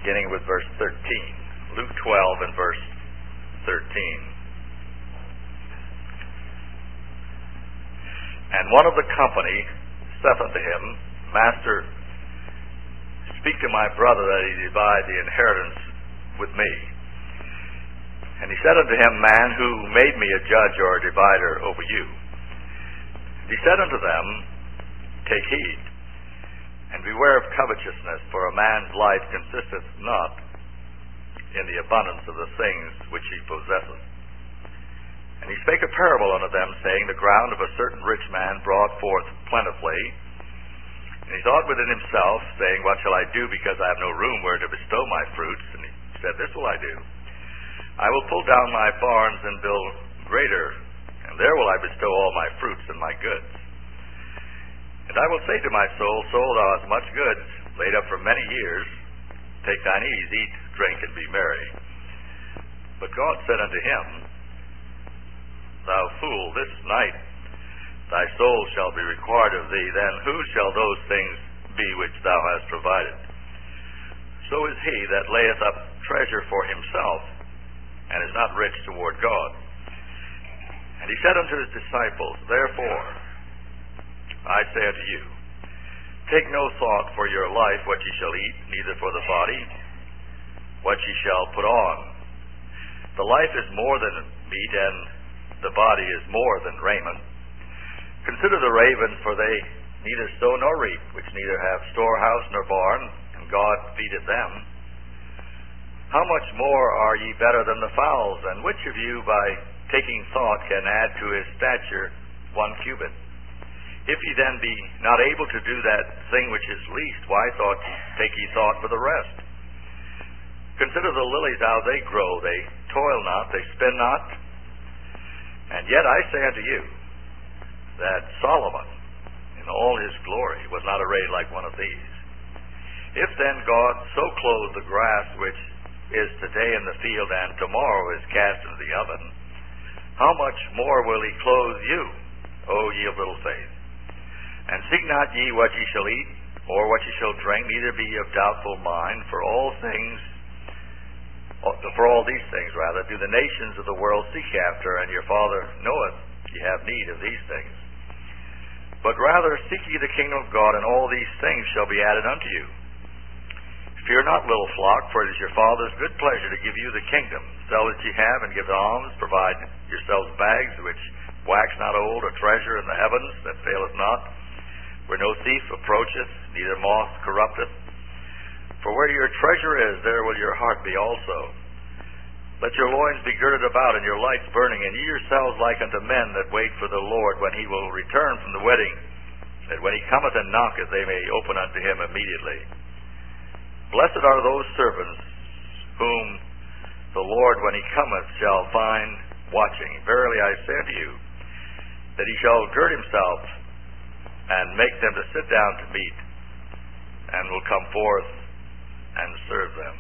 beginning with verse 13. Luke 12 and verse 13. And one of the company saith unto him, Master, speak to my brother that he divide the inheritance with me. And he said unto him, Man, who made me a judge or a divider over you? And he said unto them, Take heed, and beware of covetousness, for a man's life consisteth not in the abundance of the things which he possesseth. And he spake a parable unto them, saying, The ground of a certain rich man brought forth plentifully. And he thought within himself, saying, What shall I do, because I have no room where to bestow my fruits? And he said, This will I do. I will pull down my barns and build greater, and there will I bestow all my fruits and my goods. And I will say to my soul, Soul, thou hast much goods laid up for many years. Take thine ease, eat, drink, and be merry. But God said unto him, Thou fool, this night thy soul shall be required of thee. Then whose shall those things be which thou hast provided? So is he that layeth up treasure for himself, and is not rich toward God. And he said unto his disciples, Therefore I say unto you, take no thought for your life, what ye shall eat, neither for the body, what ye shall put on. The life is more than meat, and the body is more than raiment. Consider the ravens, for they neither sow nor reap, which neither have storehouse nor barn, and God feedeth them. How much more are ye better than the fowls? And which of you, by taking thought, can add to his stature 1 cubit? If ye then be not able to do that thing which is least, why take ye thought for the rest? Consider the lilies, how they grow. They toil not, they spin not. And yet I say unto you, that Solomon, in all his glory, was not arrayed like one of these. If then God so clothe the grass, which is today in the field, and tomorrow is cast into the oven, how much more will he clothe you, O ye of little faith? And seek not ye what ye shall eat, or what ye shall drink, neither be ye of doubtful mind, for all these things do the nations of the world seek after, and your Father knoweth ye have need of these things. But rather seek ye the kingdom of God, and all these things shall be added unto you. Fear not, little flock, for it is your Father's good pleasure to give you the kingdom. Sell that ye have, and give alms. Provide yourselves bags which wax not old, a treasure in the heavens that faileth not, where no thief approacheth, neither moth corrupteth. For where your treasure is, there will your heart be also. Let your loins be girded about, and your lights burning, and ye yourselves like unto men that wait for the Lord, when he will return from the wedding, that when he cometh and knocketh, they may open unto him immediately. Blessed are those servants whom the Lord, when he cometh, shall find watching. Verily I say unto you, that he shall gird himself, and make them to sit down to meat, and will come forth and serve them.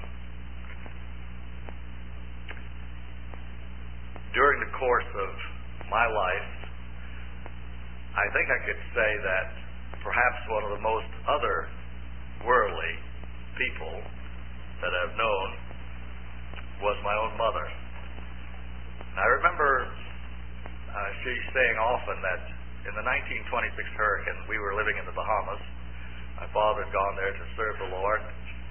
During the course of my life, I think I could say that perhaps one of the most otherworldly people that I've known was my own mother. And I remember she saying often that in the 1926 hurricane, we were living in the Bahamas. My father had gone there to serve the Lord.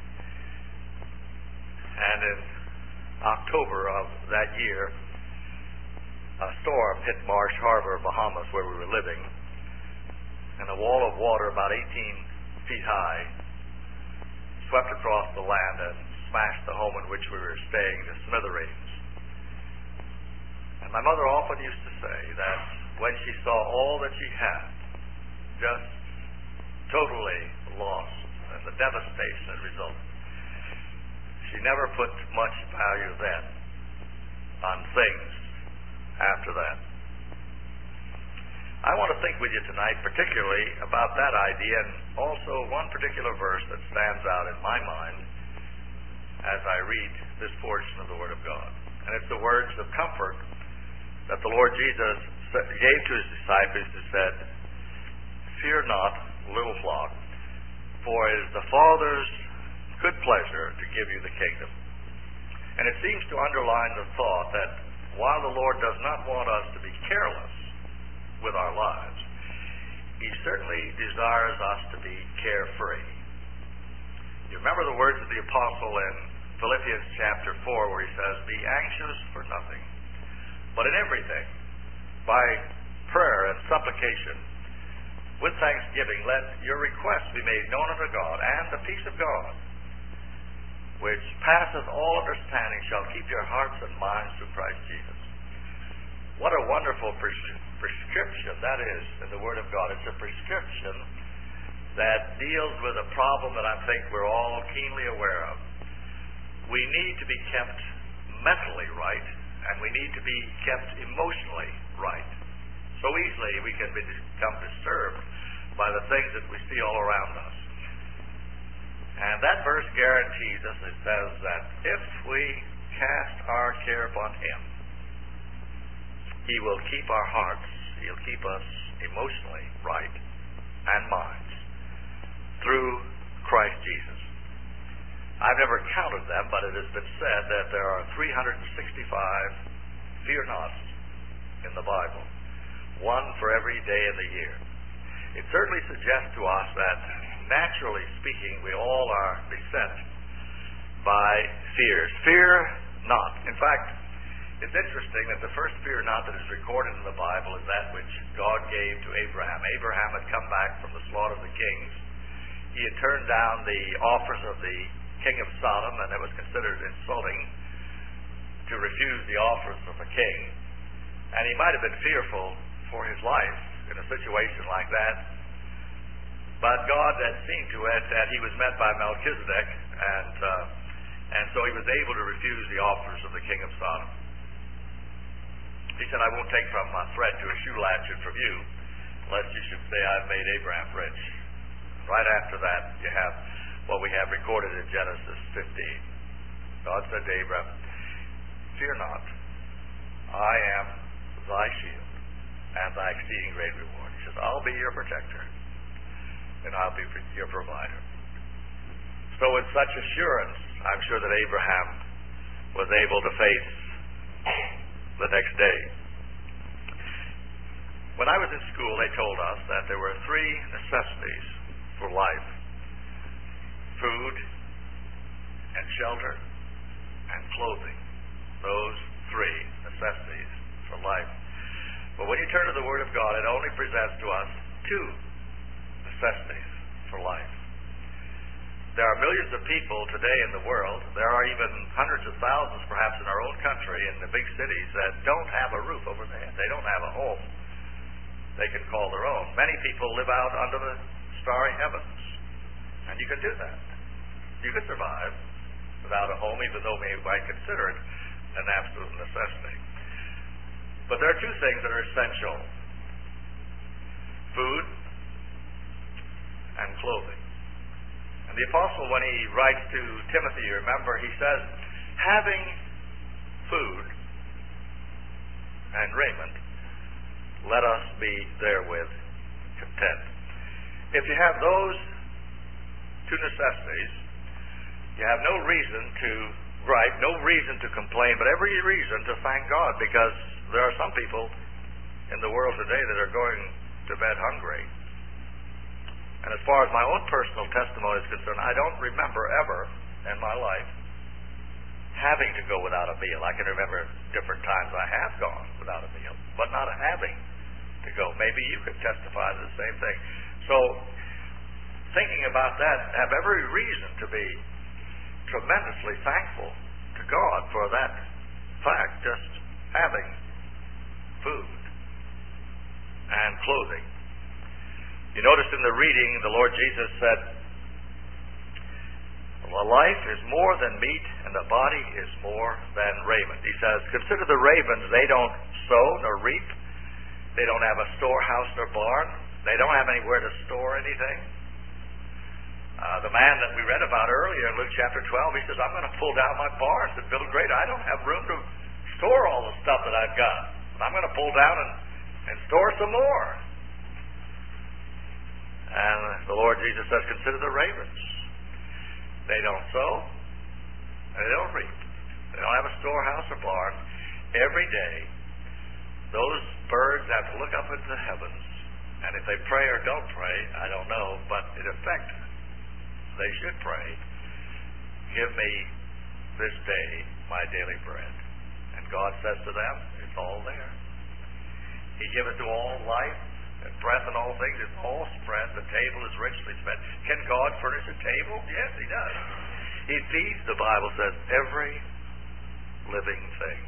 And in October of that year, a storm hit Marsh Harbor, Bahamas, where we were living, and a wall of water about 18 feet high swept across the land and smashed the home in which we were staying to smithereens. And my mother often used to say that when she saw all that she had just totally lost and the devastation that resulted, she never put much value then on things after that. I want to think with you tonight particularly about that idea, and also one particular verse that stands out in my mind as I read this portion of the Word of God. And it's the words of comfort that the Lord Jesus gave to his disciples, who said, Fear not, little flock, for it is the Father's good pleasure to give you the kingdom. And it seems to underline the thought that while the Lord does not want us to be careless with our lives, He certainly desires us to be carefree. You remember the words of the apostle in Philippians chapter 4 where he says, "Be anxious for nothing, but in everything, by prayer and supplication, with thanksgiving, let your requests be made known unto God, and the peace of God, which passeth all understanding, shall keep your hearts and minds through Christ Jesus." What a wonderful prescription that is in the Word of God. It's a prescription that deals with a problem that I think we're all keenly aware of. We need to be kept mentally right, and we need to be kept emotionally right. So easily we can become disturbed by the things that we see all around us. And that verse guarantees us, it says that if we cast our care upon Him, He will keep our hearts, He'll keep us emotionally right and minds through Christ Jesus. I've never counted them, but it has been said that there are 365 fear nots in the Bible, one for every day of the year. It certainly suggests to us that, naturally speaking, we all are beset by fears. Fear not. In fact, it's interesting that the first fear not that is recorded in the Bible is that which God gave to Abraham. Abraham had come back from the slaughter of the kings. He had turned down the offers of the king of Sodom, and it was considered insulting to refuse the offers of a king. And he might have been fearful for his life in a situation like that. But God had seen to it that he was met by Melchizedek, and so he was able to refuse the offers of the king of Sodom. He said, "I won't take from a thread to a shoe latchet from you, lest you should say I've made Abraham rich." Right after that, you have what we have recorded in Genesis 15. God said to Abraham, "Fear not, I am thy shield and thy exceeding great reward." He says, "I'll be your protector, and I'll be your provider." So with such assurance, I'm sure that Abraham was able to face the next day. When I was in school, they told us that there were 3 necessities for life: food and shelter and clothing. Those 3 necessities for life. But when you turn to the Word of God, it only presents to us 2 necessities for life. There are millions of people today in the world. There are even hundreds of thousands, perhaps in our own country, in the big cities, that don't have a roof over their head. They don't have a home they can call their own. Many people live out under the starry heavens. And you can do that. You can survive without a home, even though we might consider it an absolute necessity. But there are 2 things that are essential: food and clothing. And the apostle, when he writes to Timothy, you remember, he says, "Having food and raiment, let us be therewith content." If you have those 2 necessities, you have no reason to gripe, no reason to complain, but every reason to thank God, because there are some people in the world today that are going to bed hungry. And as far as my own personal testimony is concerned, I don't remember ever in my life having to go without a meal. I can remember different times I have gone without a meal, but not having to go. Maybe you could testify to the same thing. So, thinking about that, have every reason to be tremendously thankful to God for that fact, just having food and clothing. You notice in the reading, the Lord Jesus said, "Life is more than meat, and the body is more than raiment." He says, "Consider the ravens. They don't sow nor reap. They don't have a storehouse nor barn. They don't have anywhere to store anything." The man that we read about earlier in Luke chapter 12, he says, "I'm going to pull down my barns and build greater. I don't have room to store all the stuff that I've got. I'm going to pull down and store some more." And the Lord Jesus says, "Consider the ravens. They don't sow, and they don't reap. They don't have a storehouse or barn. Every day, those birds have to look up into the heavens, and if they pray or don't pray, I don't know, but in effect, they should pray, give me this day my daily bread. And God says to them, it's all there. He giveth to all life and breath and all things. It's all spread. The table is richly spread. Can God furnish a table? Yes, He does. He feeds, the Bible says, every living thing.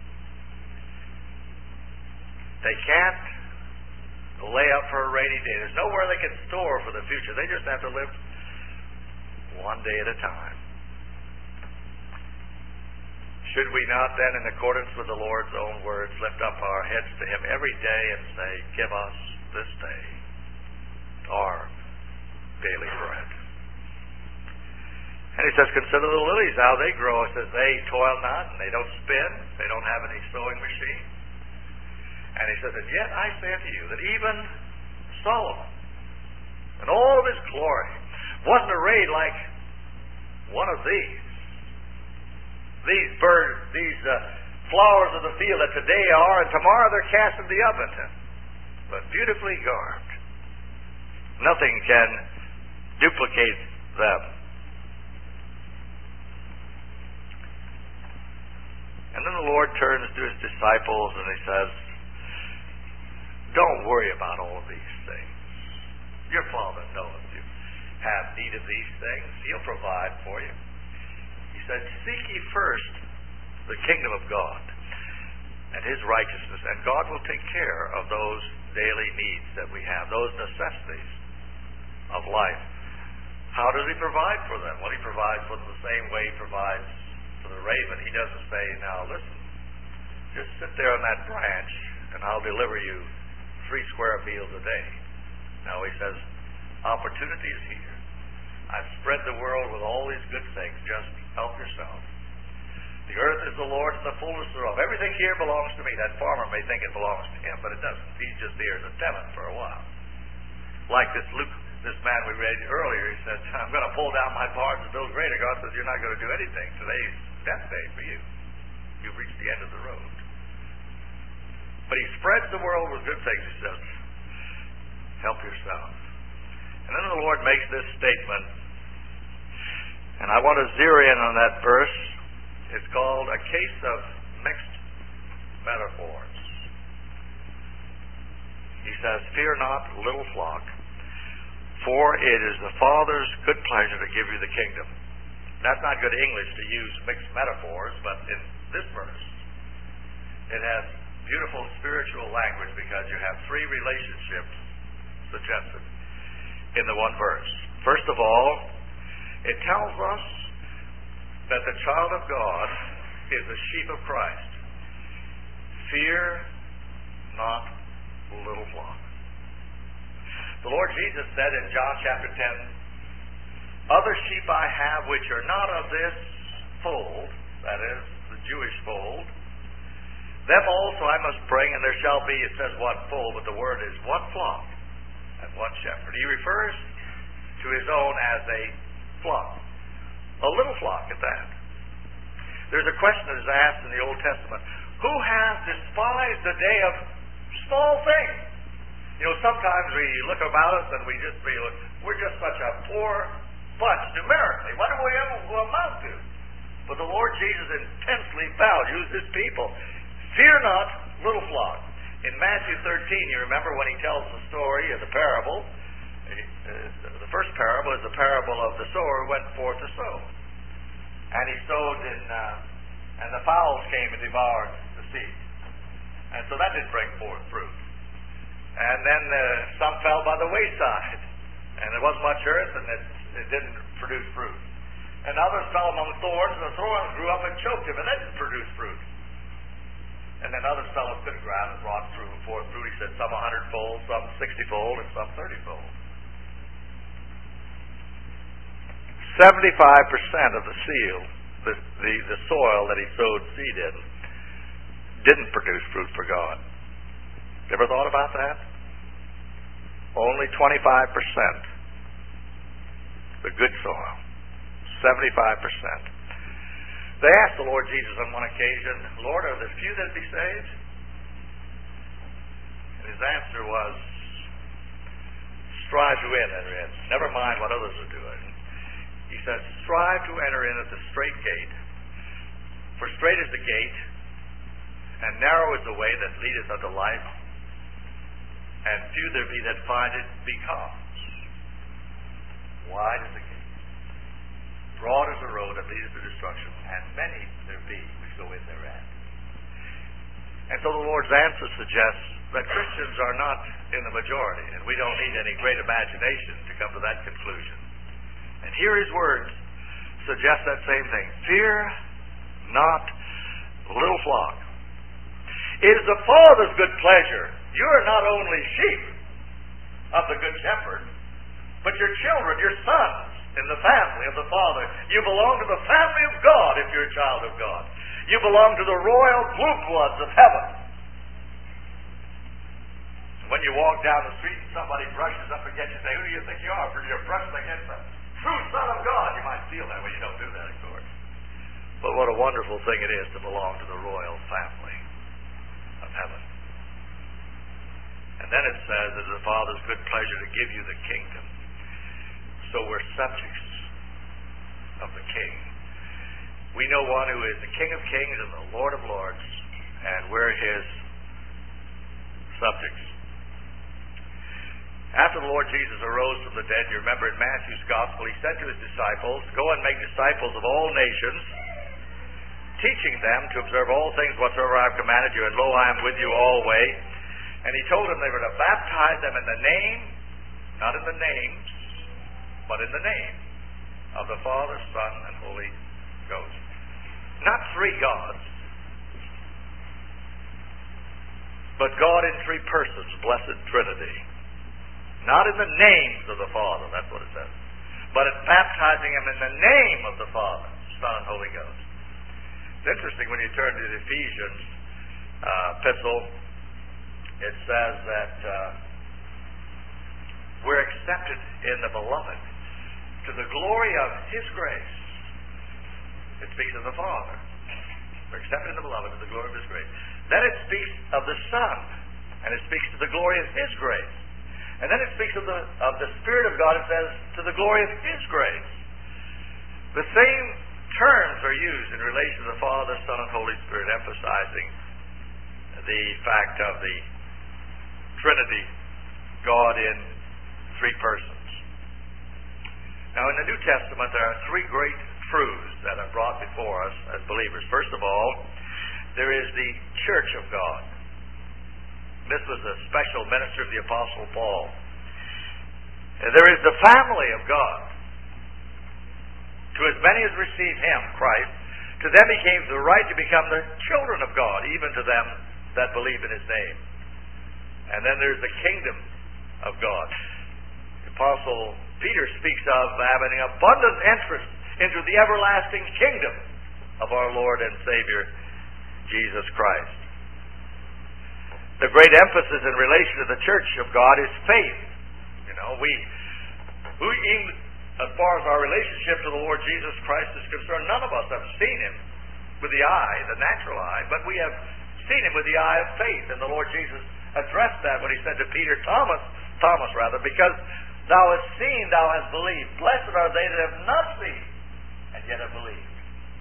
They can't lay up for a rainy day. There's nowhere they can store for the future. They just have to live one day at a time. Should we not then, in accordance with the Lord's own words, lift up our heads to Him every day and say, give us this day our daily bread? And He says, consider the lilies, how they grow. He says, they toil not, and they don't spin, they don't have any sewing machine. And He says, and yet I say unto you that even Solomon, in all of his glory, wasn't arrayed like one of these. These birds, these flowers of the field that today are, and tomorrow they're cast in the oven, but beautifully garbed. Nothing can duplicate them. And then the Lord turns to His disciples and He says, don't worry about all of these things. Your Father knows you have need of these things. He'll provide for you. He said, seek ye first the kingdom of God and His righteousness, and God will take care of those daily needs that we have, those necessities of life. How does He provide for them? Well, He provides for them the same way He provides for the raven. He doesn't say, now listen, just sit there on that branch and I'll deliver you 3 square meals a day. No, He says, opportunity is here. I've spread the world with all these good things. Just help yourself. The earth is the Lord's and the fullness thereof. Everything here belongs to me. That farmer may think it belongs to him, but it doesn't. He's just here as a tenant for a while. Like this man we read earlier, he said, I'm going to pull down my barns and build greater. God says, you're not going to do anything. Today's death day for you. You've reached the end of the road. But He spreads the world with good things. He says, help yourself. And then the Lord makes this statement, and I want to zero in on that verse. It's called a case of mixed metaphors. He says, fear not, little flock, for it is the Father's good pleasure to give you the kingdom. That's not good English to use mixed metaphors, but in this verse, it has beautiful spiritual language because you have 3 relationships suggested in the one verse. First of all, it tells us that the child of God is the sheep of Christ. Fear not, little flock. The Lord Jesus said in John chapter 10, other sheep I have which are not of this fold, that is, the Jewish fold, them also I must bring, and there shall be, it says one fold, but the word is one flock and one shepherd. He refers to His own as a flock. A little flock at that. There's a question that is asked in the Old Testament, who has despised the day of small things? You know, sometimes we look about us and we just feel we're just such a poor bunch numerically. What do we ever amount to? But the Lord Jesus intensely values His people. Fear not, little flock. In Matthew 13, you remember when He tells the story of the parable. The first parable is the parable of the sower who went forth to sow. And he sowed and the fowls came and devoured the seed. And so that didn't bring forth fruit. And then some fell by the wayside. And there wasn't much earth and it didn't produce fruit. And others fell among thorns, and the thorns grew up and choked him, and that didn't produce fruit. And then others fell on good ground and brought forth fruit. He said some 100-fold, some 60-fold, and some 30-fold. 75% of the soil that he sowed seed in didn't produce fruit for God. You ever thought about that? Only 25%, the good soil. 75%. They asked the Lord Jesus on one occasion, Lord, are there few that be saved? And his answer was, strive to enter in. Never mind what others are doing. He says, strive to enter in at the straight gate. For straight is the gate, and narrow is the way that leadeth unto life, and few there be that find it, because wide is the gate, broad is the road that leadeth to destruction, and many there be which go in thereat. And so the Lord's answer suggests that Christians are not in the majority, and we don't need any great imagination to come to that conclusion. And here his words suggest that same thing. Fear not, little flock. It is the Father's good pleasure. You are not only sheep of the Good Shepherd, but your children, your sons, in the family of the Father. You belong to the family of God if you're a child of God. You belong to the royal blue bloods of heaven. When you walk down the street and somebody brushes up against you and say, who do you think you are? For you're brushing against the true Son of God. You might feel that way. You don't do that, of course. But what a wonderful thing it is to belong to the royal family of heaven. And then it says, it is the Father's good pleasure to give you the kingdom. So we're subjects of the King. We know one who is the King of kings and the Lord of lords, and we're his subjects. After the Lord Jesus arose from the dead, you remember in Matthew's Gospel, he said to his disciples, go and make disciples of all nations, teaching them to observe all things whatsoever I have commanded you, and lo, I am with you always. And he told them they were to baptize them in the name, not in the names, but in the name of the Father, Son, and Holy Ghost. Not three gods, but God in three persons, blessed Trinity. Not in the names of the Father, that's what it says, but it's baptizing him in the name of the Father, Son, and Holy Ghost. It's interesting when you turn to the Ephesians epistle, it says that we're accepted in the Beloved to the glory of his grace. It speaks of the Father. We're accepted in the Beloved to the glory of his grace. Then it speaks of the Son, and it speaks to the glory of his grace. And then it speaks of the Spirit of God, it says, to the glory of his grace. The same terms are used in relation to the Father, Son, and Holy Spirit, emphasizing the fact of the Trinity, God in three persons. Now, in the New Testament, there are three great truths that are brought before us as believers. First of all, there is the Church of God. This was a special ministry of the Apostle Paul. There is the family of God. To as many as receive him, Christ, to them he gave the right to become the children of God, even to them that believe in his name. And then there's the kingdom of God. The Apostle Peter speaks of having abundant interest into the everlasting kingdom of our Lord and Savior, Jesus Christ. The great emphasis in relation to the Church of God is faith. You know, we as far as our relationship to the Lord Jesus Christ is concerned, none of us have seen him with the eye, the natural eye, but we have seen him with the eye of faith. And the Lord Jesus addressed that when he said to Peter, Thomas, because thou hast seen, thou hast believed. Blessed are they that have not seen and yet have believed.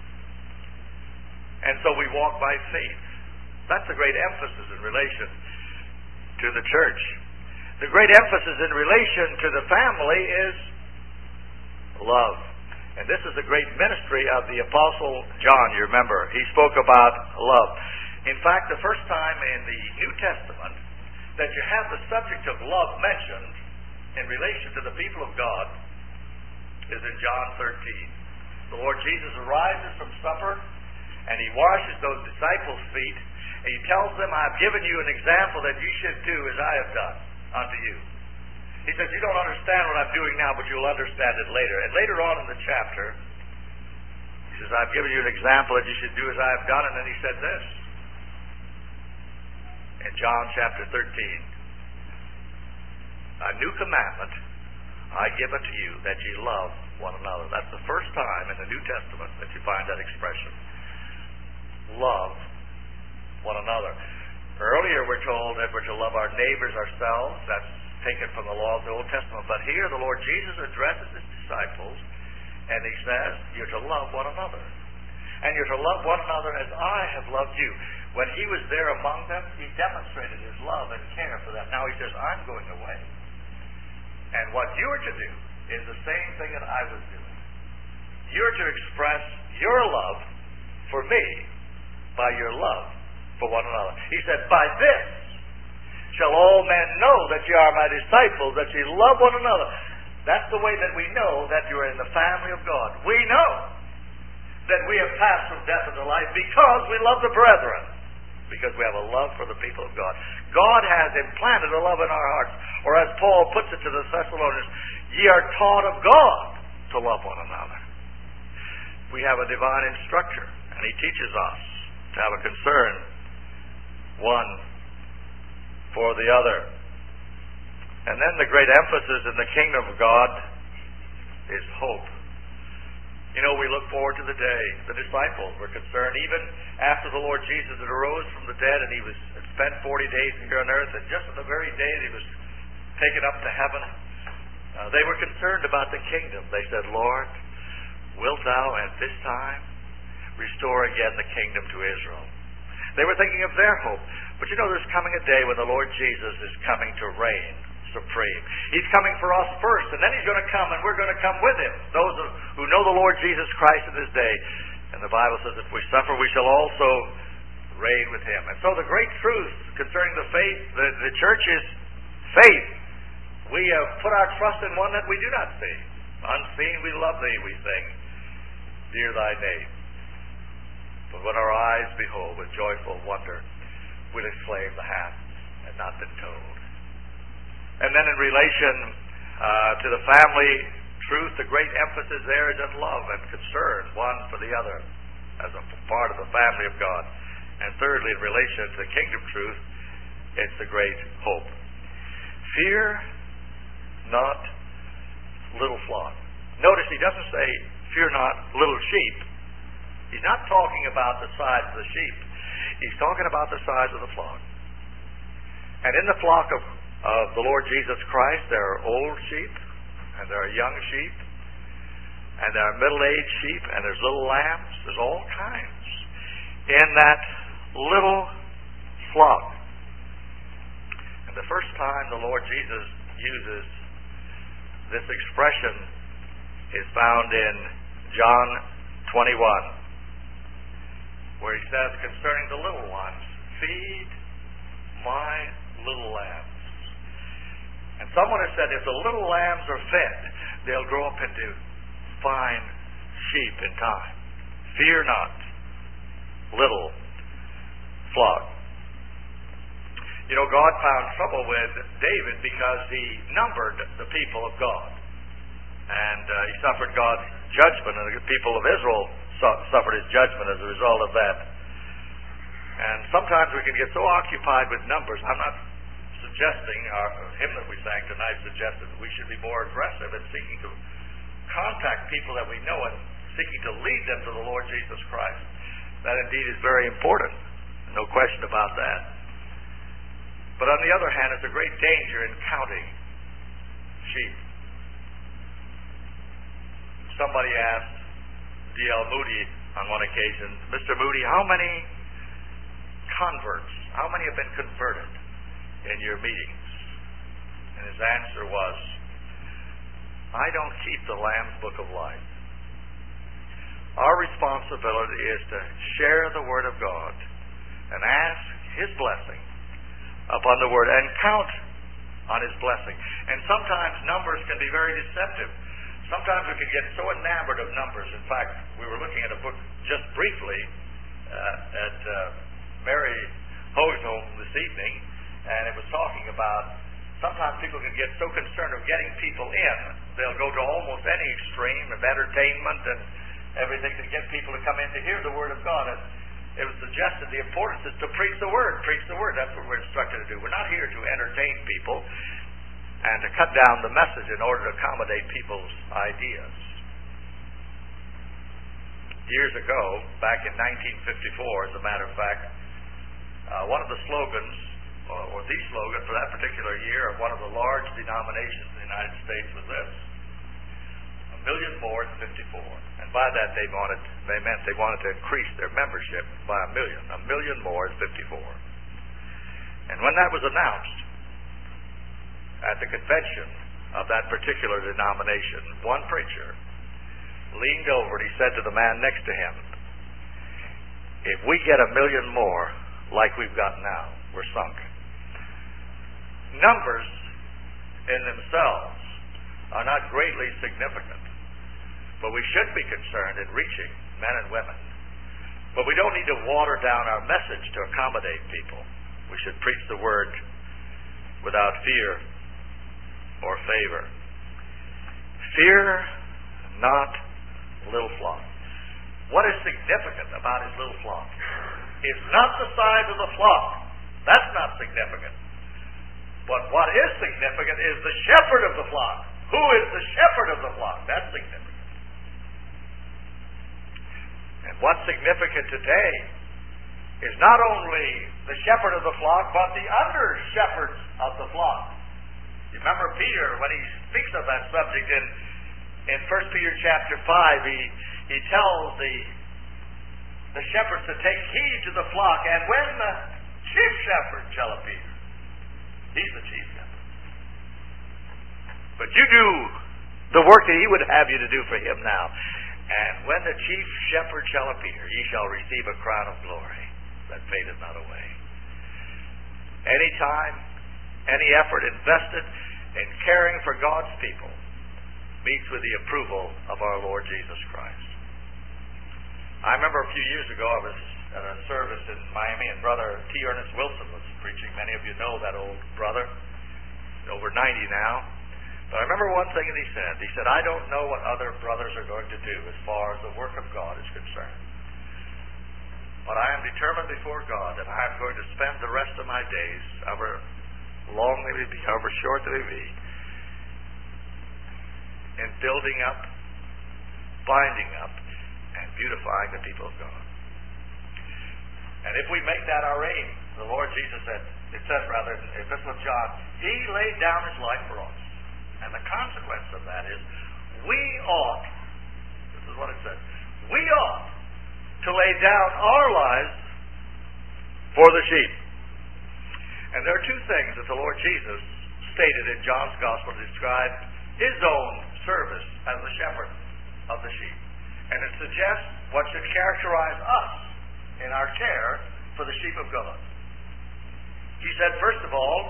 And so we walk by faith. That's the great emphasis in relation to the church. The great emphasis in relation to the family is love. And this is the great ministry of the Apostle John, you remember. He spoke about love. In fact, the first time in the New Testament that you have the subject of love mentioned in relation to the people of God is in John 13. The Lord Jesus arises from supper and he washes those disciples' feet and he tells them, I've given you an example that you should do as I have done unto you. He says, you don't understand what I'm doing now, but you'll understand it later. And later on in the chapter, he says, I've given you an example that you should do as I have done. And then he said this in John chapter 13, a new commandment I give unto you, that ye love one another. That's the first time in the New Testament that you find that expression. Love one another. Earlier we're told that we're to love our neighbors ourselves. That's taken from the law of the Old Testament. But here the Lord Jesus addresses his disciples and he says, you're to love one another. And you're to love one another as I have loved you. When he was there among them, he demonstrated his love and care for them. Now he says, I'm going away. And what you are to do is the same thing that I was doing. You're to express your love for me by your love for one another. He said, by this shall all men know that you are my disciples, that you love one another. That's the way that we know that you are in the family of God. We know that we have passed from death into life because we love the brethren, because we have a love for the people of God. God has implanted a love in our hearts. Or as Paul puts it to the Thessalonians, ye are taught of God to love one another. We have a divine instructor, and he teaches us to have a concern one for the other. And then the great emphasis in the kingdom of God is hope. You know, we look forward to the day. The disciples were concerned even after the Lord Jesus had arose from the dead and he had spent 40 days here on earth, and just on the very day that he was taken up to heaven, they were concerned about the kingdom. They said, Lord, wilt thou at this time restore again the kingdom to Israel? They were thinking of their hope. But you know, there's coming a day when the Lord Jesus is coming to reign supreme. He's coming for us first, and then he's going to come, and we're going to come with him. Those who know the Lord Jesus Christ in his day. And the Bible says, if we suffer, we shall also reign with him. And so the great truth concerning the faith, the church is faith. We have put our trust in one that we do not see. Unseen, we love thee, we sing. Dear thy name. But when our eyes behold with joyful wonder, we'll exclaim, the hath and not been told. And then in relation to the family truth, the great emphasis there is in love and concern one for the other as a part of the family of God. And thirdly, in relation to the kingdom truth, it's the great hope. Fear not little flock. Notice he doesn't say, fear not little sheep. He's not talking about the size of the sheep. He's talking about the size of the flock. And in the flock of the Lord Jesus Christ, there are old sheep, and there are young sheep, and there are middle-aged sheep, and there's little lambs. There's all kinds in that little flock. And the first time the Lord Jesus uses this expression is found in John 21, where he says concerning the little ones, feed my little lambs. And someone has said, if the little lambs are fed, they'll grow up into fine sheep in time. Fear not, little flock. You know, God found trouble with David because he numbered the people of God. And he suffered God's judgment, and the people of Israel suffered his judgment as a result of that. And sometimes we can get so occupied with numbers. I'm not suggesting, our hymn that we sang tonight suggested that we should be more aggressive in seeking to contact people that we know and seeking to lead them to the Lord Jesus Christ. That indeed is very important. No question about that. But on the other hand, it's a great danger in counting sheep. Somebody asked D.L. Moody on one occasion, Mr. Moody, how many converts, how many have been converted in your meetings? And his answer was, I don't keep the Lamb's Book of Life. Our responsibility is to share the Word of God and ask His blessing upon the Word and count on His blessing. And sometimes numbers can be very deceptive. Sometimes we can get so enamored of numbers. In fact, we were looking at a book just briefly at Mary Ho's home this evening, and it was talking about sometimes people can get so concerned of getting people in, they'll go to almost any extreme of entertainment and everything to get people to come in to hear the Word of God. And it was suggested the importance is to preach the Word. Preach the Word. That's what we're instructed to do. We're not here to entertain people and to cut down the message in order to accommodate people's ideas. years ago, back in 1954, as a matter of fact, one of the slogans, or the slogan for that particular year of one of the large denominations in the United States was this: "A million more at 54." And by that they meant they wanted to increase their membership by a million more at 54. And when that was announced at the convention of that particular denomination, one preacher leaned over and he said to the man next to him, "If we get a million more like we've got now, we're sunk." Numbers in themselves are not greatly significant, but we should be concerned in reaching men and women. But we don't need to water down our message to accommodate people. We should preach the word without fear or favor. Fear not little flock. What is significant about his little flock is not the size of the flock. That's not significant. But what is significant is the shepherd of the flock. Who is the shepherd of the flock? That's significant. And what's significant today is not only the shepherd of the flock, but the under shepherds of the flock. You remember Peter, when he speaks of that subject in 1 Peter chapter 5, he tells the shepherds to take heed to the flock, and when the chief shepherd shall appear, he's the chief shepherd. But you do the work that he would have you to do for him now. And when the chief shepherd shall appear, ye shall receive a crown of glory that fadeth not away. Any time, any effort invested in caring for God's people meets with the approval of our Lord Jesus Christ. I remember a few years ago I was at a service in Miami, and Brother T. Ernest Wilson was preaching. Many of you know that old brother. He's over 90 now. But I remember one thing that he said. He said, "I don't know what other brothers are going to do as far as the work of God is concerned. But I am determined before God that I am going to spend the rest of my days, however long they may be, however short they may be, in building up, binding up, and beautifying the people of God." And if we make that our aim, the Lord Jesus said, it says rather in the Epistle of John, He laid down His life for us. And the consequence of that is we ought, this is what it says, we ought to lay down our lives for the sheep. And there are two things that the Lord Jesus stated in John's Gospel to describe His own service as the shepherd of the sheep. And it suggests what should characterize us in our care for the sheep of God. He said, first of all,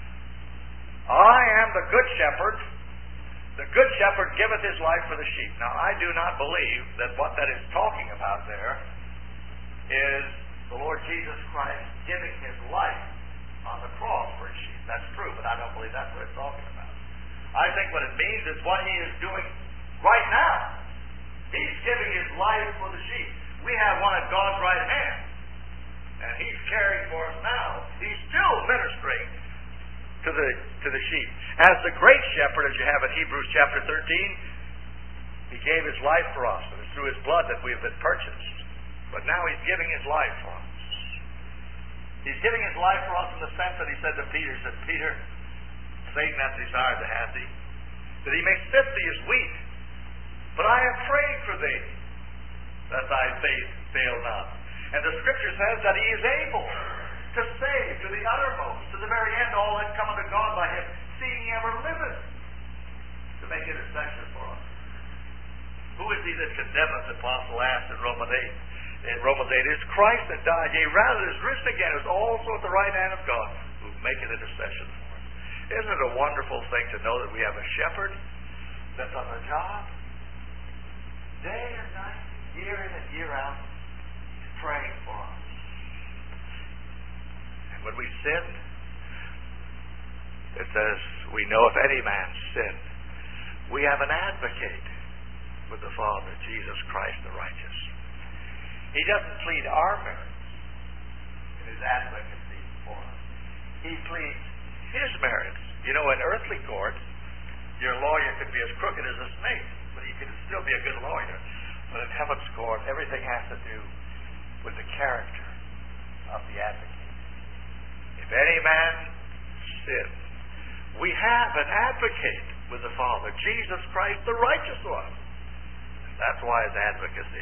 I am the good shepherd. The good shepherd giveth his life for the sheep. Now, I do not believe that what that is talking about there is the Lord Jesus Christ giving his life on the cross for his sheep. That's true, but I don't believe that's what it's talking about. I think what it means is what he is doing right now. He's giving his life for the sheep. We have one at God's right hand, and he's caring for us now. He's still ministering to the sheep. As the great shepherd, as you have in Hebrews chapter 13, he gave his life for us, and it's through his blood that we have been purchased. But now he's giving his life for us. He's giving his life for us in the sense that he said to Peter, he said, Peter, Satan hath desired to have thee, that he may sift thee as wheat. But I have prayed for thee, that thy faith fail not. And the Scripture says that he is able to save to the uttermost, to the very end, all that come unto God by him, seeing he ever liveth to make intercession for us. Who is he that condemneth? The apostle asked in Romans 8. In Romans 8, it is Christ that died, yea, rather is risen again, is also at the right hand of God, who maketh intercession for us. Isn't it a wonderful thing to know that we have a shepherd that's on the job, day and night, year in and year out, praying for us? And when we sin, it says, we know if any man sin, we have an advocate with the Father, Jesus Christ the righteous. He doesn't plead our merits in his advocacy for us. He pleads his merits. You know, in earthly court, your lawyer could be as crooked as a snake, but he can still be a good lawyer. But in heaven's court, everything has to do with the character of the advocate. If any man sin, we have an advocate with the Father, Jesus Christ, the righteous one. And that's why his advocacy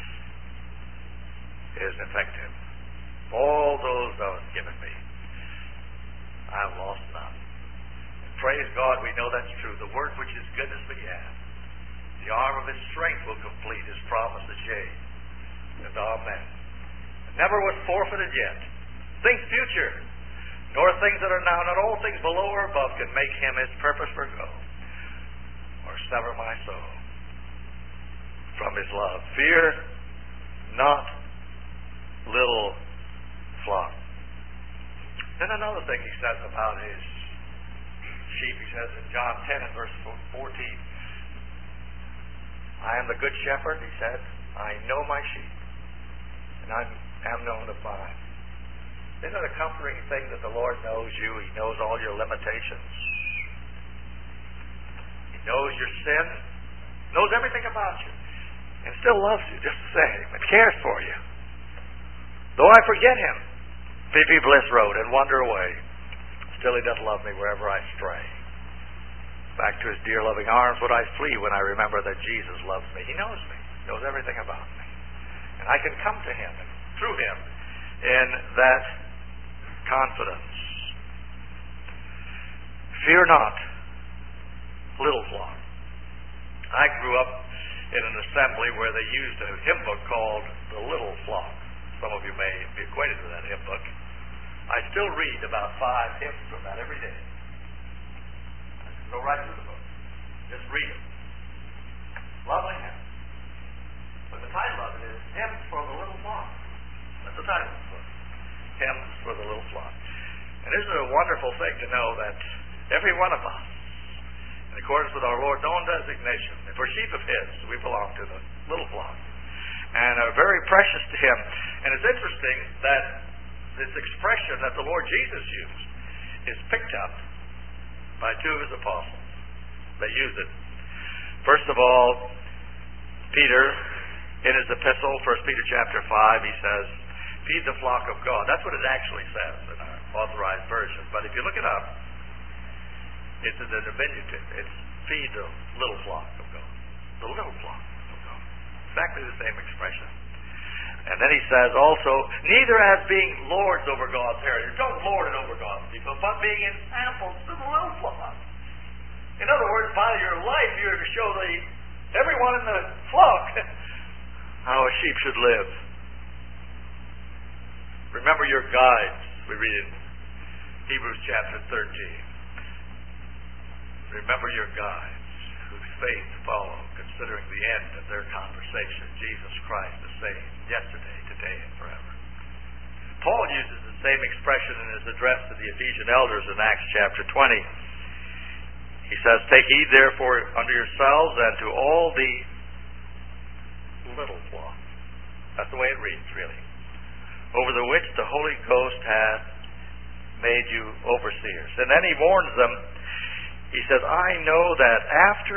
is effective. All those thou hast given me, I have lost none. And praise God, we know that's true. The work which his goodness began, the arm of his strength will complete his promise to shade. And amen. It never was forfeited yet. Things future, nor things that are now, not all things below or above can make him his purpose forgo, or sever my soul from his love. Fear not, little flock. Then another thing he says about his sheep, he says in John 10 and verse 14, I am the good shepherd, he said. I know my sheep, and I am known of mine. Isn't it a comforting thing that the Lord knows you? He knows all your limitations. He knows your sin, knows everything about you, and still loves you just the same, and cares for you. Though I forget him, P.P. Bliss wrote, and wander away, still he doth love me wherever I stray. Back to his dear loving arms would I flee when I remember that Jesus loves me. He knows me, knows everything about me. And I can come to him and through him in that confidence. Fear not, little flock. I grew up in an assembly where they used a hymn book called The Little Flock. Some of you may be acquainted with that hymn book. I still read about 5 hymns from that every day. I just go right through the book. Just read them. Lovely hymns. But the title of it is Hymns for the Little Flock. That's the title of the book. Hymns for the Little Flock. And isn't it a wonderful thing to know that every one of us, in accordance with our Lord's own designation, if we're sheep of his, we belong to the little flock, and are very precious to him. And it's interesting that this expression that the Lord Jesus used is picked up by 2 of his apostles. They use it. First of all, Peter, in his epistle, 1 Peter chapter 5, he says, feed the flock of God. That's what it actually says in our authorized version. But if you look it up, it's in the diminutive. It's feed the little flock of God. The little flock of God. Exactly the same expression. And then he says also, neither as being lords over God's heritage. Don't lord it over God's people, but being examples to the little flock. In other words, by your life, you're to show everyone in the flock how a sheep should live. Remember your guides, we read in Hebrews chapter 13. Remember your guides, whose faith follow, considering the end of their conversation, Jesus Christ the same, yesterday, today, and forever. Paul uses the same expression in his address to the Ephesian elders in Acts chapter 20. He says, take heed therefore unto yourselves and to all the little flock. That's the way it reads, really. Over the which the Holy Ghost hath made you overseers. And then he warns them. He says, I know that after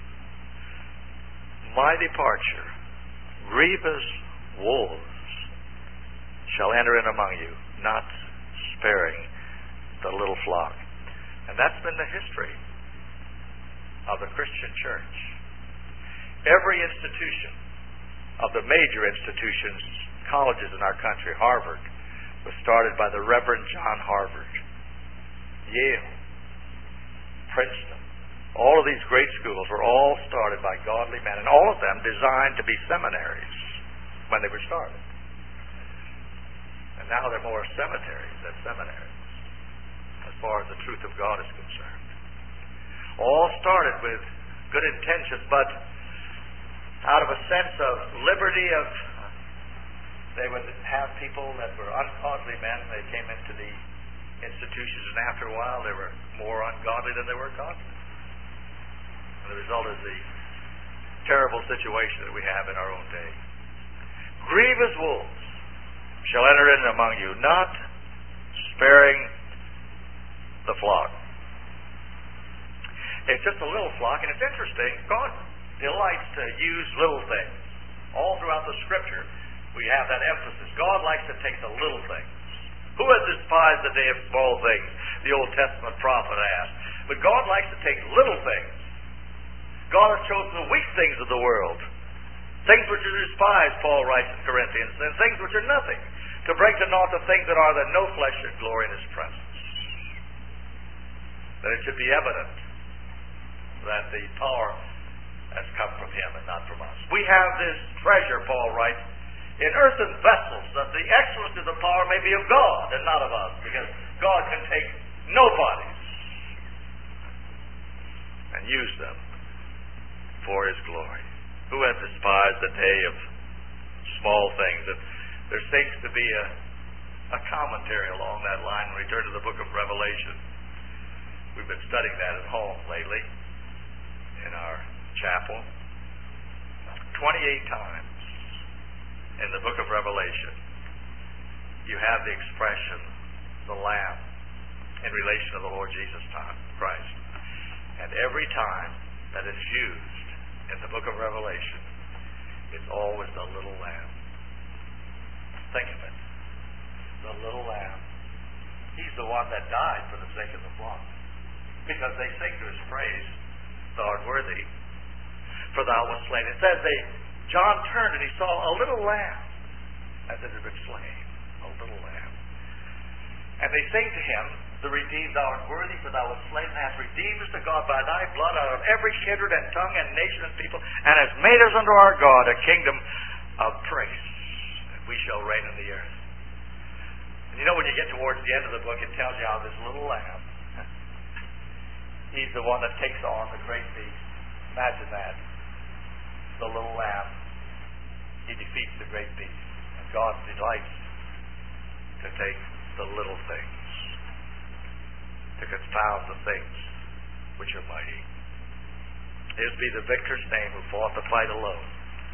my departure, grievous wolves shall enter in among you, not sparing the little flock. And that's been the history of the Christian church. Every institution of the major institutions, colleges in our country, Harvard, was started by the Reverend John Harvard. Yale, Princeton, all of these great schools were all started by godly men, and all of them designed to be seminaries when they were started. And now they're more cemeteries than seminaries, as far as the truth of God is concerned. All started with good intentions, but out of a sense of liberty, they would have people that were ungodly men. They came into the institutions, and after a while they were more ungodly than they were godly. And the result is the terrible situation that we have in our own day. Grievous wolves shall enter in among you, not sparing the flock. It's just a little flock, and it's interesting. God delights to use little things All throughout the Scripture, we have that emphasis. God likes to take the little things. Who has despised the day of small things? The Old Testament prophet asked. But God likes to take little things. God has chosen the weak things of the world, things which are despised, Paul writes in Corinthians, and things which are nothing, to bring to naught the things that are, that no flesh should glory in His presence. That it should be evident that the power has come from Him and not from us. We have this treasure, Paul writes, in earthen vessels, that the excellence of the power may be of God and not of us, because God can take nobodies and use them for His glory. Who has despised the day of small things? And there seems to be a commentary along that line when we turn to the book of Revelation. We've been studying that at home lately in our chapel. 28 times in the book of Revelation you have the expression, the Lamb, in relation to the Lord Jesus Christ. And every time that it's used in the book of Revelation, it's always the little lamb. Think of it. The little lamb. He's the one that died for the sake of the flock. Because they sing to His praise, Thou art worthy, for Thou wast slain. It says John turned and he saw a little lamb as it had been slain. A little lamb. And they sing to Him, the redeemed, Thou art worthy, for Thou wast slain, and hast redeemed us to God by Thy blood out of every kindred and tongue and nation and people, and hast made us unto our God a kingdom of praise, and we shall reign in the earth. And you know, when you get towards the end of the book, it tells you how this little lamb, he's the one that takes on the great beast. Imagine that. The little lamb, he defeats the great beast. And God delights to take the little things, to confound the things which are mighty. His be the victor's name who fought the fight alone.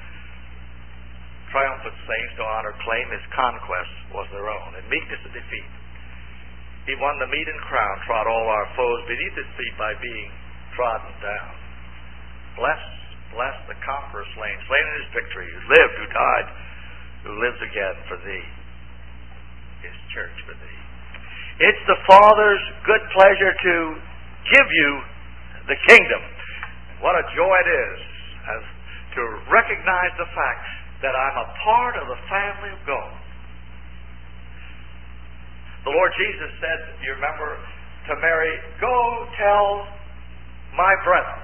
Triumphant saints to honor claim His conquest was their own. In meekness and defeat, He won the meat and crown, trod all our foes beneath His feet by being trodden down. Bless the conqueror slain in His victory, who lived, who died, who lives again for Thee, His church for Thee. It's the Father's good pleasure to give you the kingdom. What a joy it is to recognize the fact that I'm a part of the family of God. The Lord Jesus said, you remember, to Mary, Go tell my brethren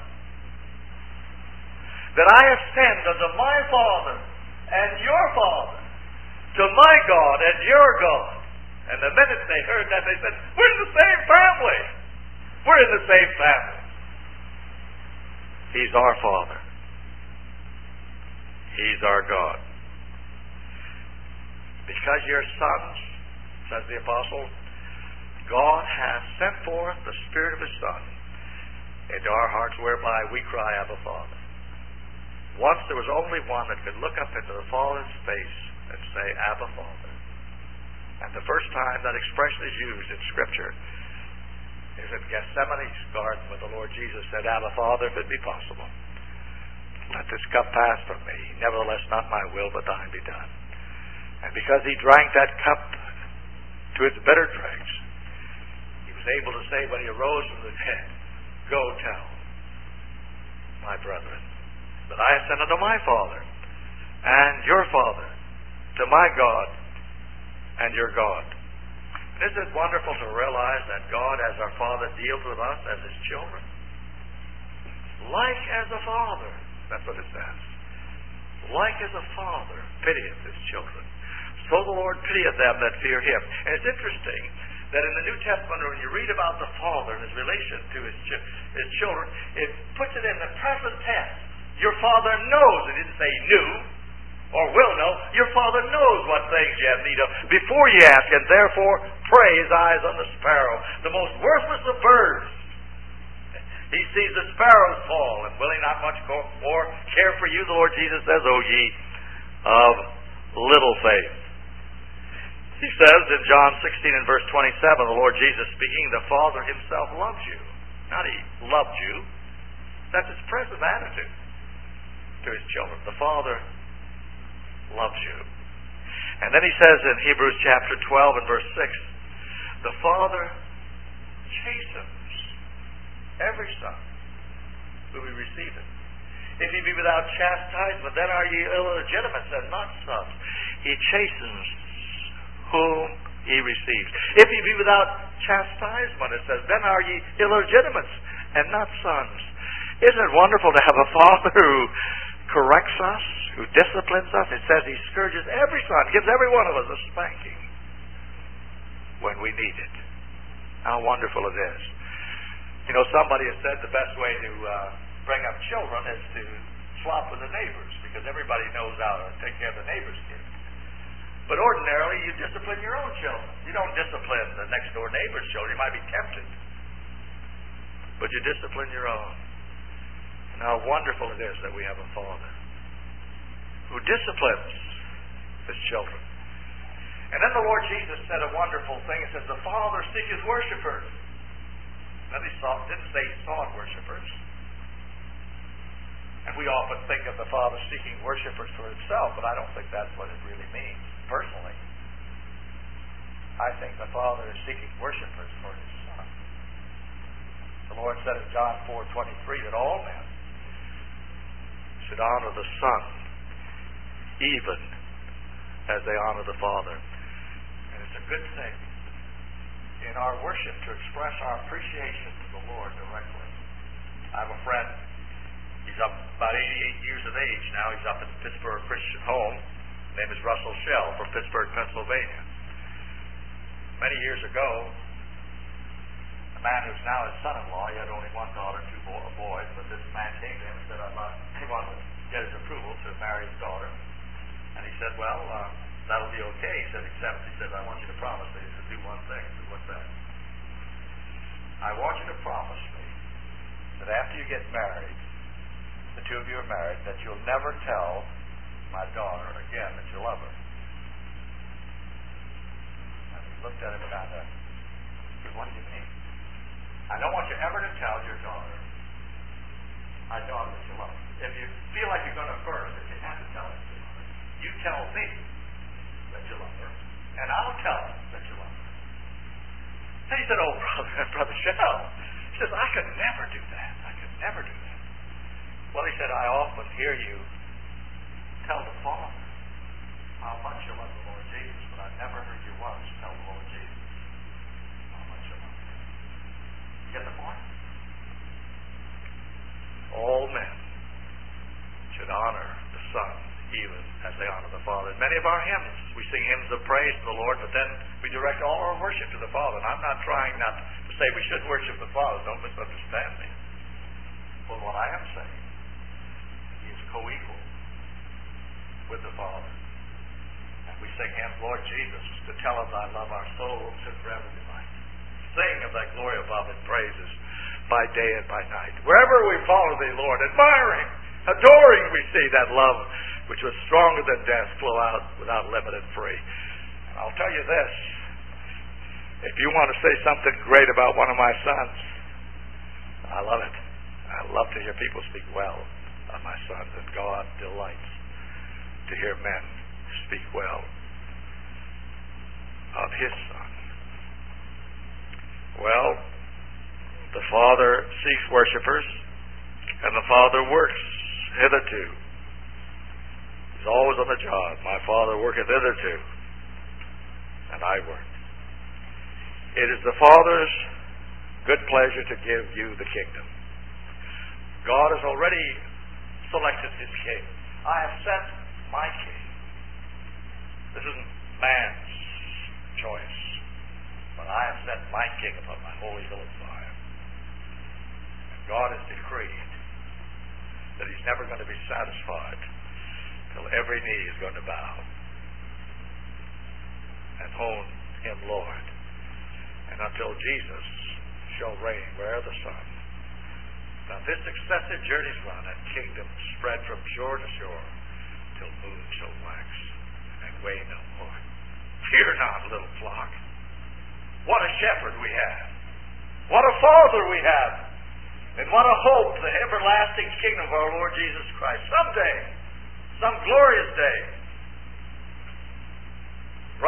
that I ascend unto my Father and your Father, to my God and your God. And the minute they heard that, they said, we're in the same family. We're in the same family. He's our Father. He's our God. Because you're sons, says the Apostle, God has sent forth the Spirit of His Son into our hearts, whereby we cry, Abba, Father. Once there was only one that could look up into the Father's face and say, Abba, Father. And the first time that expression is used in Scripture is in Gethsemane's garden, when the Lord Jesus said, Abba, Father, if it be possible, let this cup pass from me. Nevertheless, not my will, but Thine be done. And because He drank that cup to its bitter dregs, He was able to say when He arose from the dead, Go tell my brethren that I ascend unto my Father and your Father, to my God and your God. And isn't it wonderful to realize that God, as our Father, deals with us as His children? Like as a father. That's what it says. Like as a father pitieth his children, so the Lord pitieth them that fear Him. And it's interesting that in the New Testament, when you read about the Father and His relation to His children, it puts it in the present tense. Your Father knows. It didn't say knew or will know. Your Father knows what things you have need of before you ask, and therefore pray His eyes on the sparrow, the most worthless of birds. He sees the sparrows fall, and will He not much more care for you? The Lord Jesus says, O ye of little faith. He says in John 16 and verse 27, the Lord Jesus speaking, the Father Himself loves you. Not He loved you. That's His present attitude to His children. The Father loves you. And then he says in Hebrews chapter 12 and verse 6, the Father chastens every son who he receiveth. If he be without chastisement, then are ye illegitimate and not sons. He chastens whom he receives. If he be without chastisement, it says, then are ye illegitimates and not sons. Isn't it wonderful to have a Father who corrects us, who disciplines us? It says he scourges every son, gives every one of us a spanking when we need it. How wonderful it is. You know, somebody has said the best way to bring up children is to swap with the neighbors, because everybody knows how to take care of the neighbor's kids. But ordinarily, you discipline your own children. You don't discipline the next door neighbor's children. You might be tempted, but you discipline your own. And how wonderful it is that we have a Father who disciplines his children. And then the Lord Jesus said a wonderful thing. He says, the Father seeketh worshipers. Then he didn't say he sought worshipers. And we often think of the Father seeking worshipers for himself, but I don't think that's what it really means, personally. I think the Father is seeking worshipers for his Son. The Lord said in John 4:23 that all men should honor the Son even as they honor the Father. And it's a good thing in our worship to express our appreciation to the Lord directly. I have a friend. He's up about 88 years of age now. He's up at the Pittsburgh Christian Home. His name is Russell Shell from Pittsburgh, Pennsylvania. Many years ago, a man who's now his son-in-law, he had only one daughter, two boys, but this man came to him and said, he wanted to get his approval to marry his daughter. And he said, well, that'll be okay. He said, except, he said, I want you to promise me to do one thing. I said, what's that? I want you to promise me that after you get married, the two of you are married, that you'll never tell my daughter again that you love her. And he looked at him and I said, what do you mean? I don't want you ever to tell your daughter, my daughter, that you love her. If you feel like you're going to first, if you have to tell her that you love her, you tell me that you love her, and I'll tell her that you love her. And he said, oh, Brother Shell. He says, I could never do that. I could never do that. Well, he said, I often hear you tell the Father how much you love the Lord Jesus, but I never heard you once tell the Lord Jesus how much you love him. You get the point? All men should honor the Son even as they honor the Father. In many of our hymns, we sing hymns of praise to the Lord, but then we direct all our worship to the Father. And I'm not trying not to say we should worship the Father. Don't misunderstand me. But what I am saying, he is co-equal with the Father. And we sing hymns, Lord Jesus, to tell of thy love our souls should forever delight. Sing of thy glory above and praises by day and by night. Wherever we follow thee, Lord, admiring, adoring, we see that love which was stronger than death flow out without limit and free. And I'll tell you this, if you want to say something great about one of my sons, I love it. I love to hear people speak well of my sons, and God delights to hear men speak well of his Son. Well, the Father seeks worshipers, and the Father works hitherto. He's always on the job. My Father worketh hitherto, and I work. It is the Father's good pleasure to give you the kingdom. God has already selected his king. I have set my king. This isn't man's choice, but I have set my king upon my holy hill of fire. And God has decreed that he's never going to be satisfied till every knee is going to bow and own him Lord, and until Jesus shall reign wherever the sun. Now this successive journey's run, and kingdom spread from shore to shore, till moon shall wax and wane no more. Fear not, little flock. What a shepherd we have. What a Father we have. And what a hope, the everlasting kingdom of our Lord Jesus Christ. Someday, some glorious day,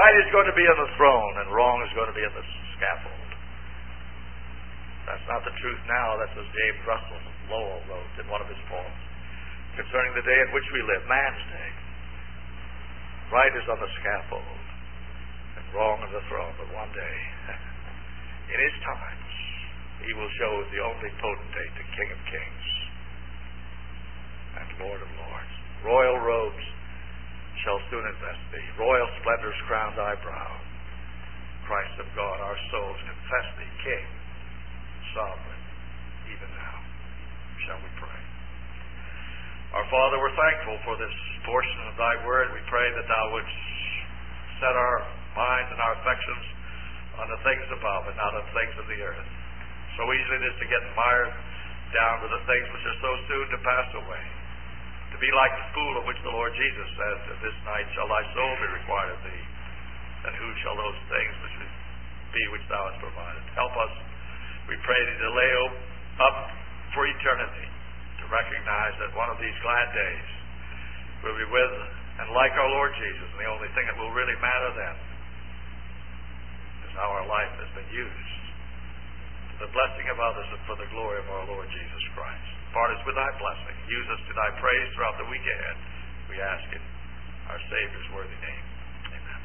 Right is going to be on the throne, and wrong is going to be on the scaffold. That's not the truth now. That's what James Russell Lowell wrote in one of his poems concerning the day in which we live, man's day. Right is on the scaffold, and wrong on the throne. But one day, in his times, he will show the only potentate, the King of Kings and Lord of Lords. Royal robes shall soon invest thee. Royal splendors crown thy brow. Christ of God, our souls confess thee, King, sovereign, even now. Shall we pray? Our Father, we're thankful for this portion of thy word. We pray that thou wouldst set our minds and our affections on the things above and not on things of the earth. So easy it is to get mired down to the things which are so soon to pass away. To be like the pool of which the Lord Jesus said, this night shall thy soul be required of thee. And who shall those things be which thou hast provided? Help us, we pray thee, to lay up for eternity, to recognize that one of these glad days we'll be with and like our Lord Jesus. And the only thing that will really matter then is how our life has been used for the blessing of others and for the glory of our Lord Jesus Christ. Part us with thy blessing. Use us to thy praise throughout the week ahead. We ask in our Savior's worthy name. Amen.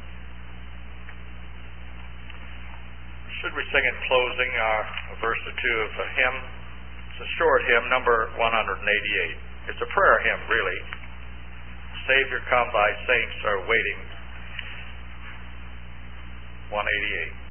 Should we sing in closing a verse or two of a hymn? It's a short hymn, number 188. It's a prayer hymn, really. Savior, come, thy saints are waiting. 188.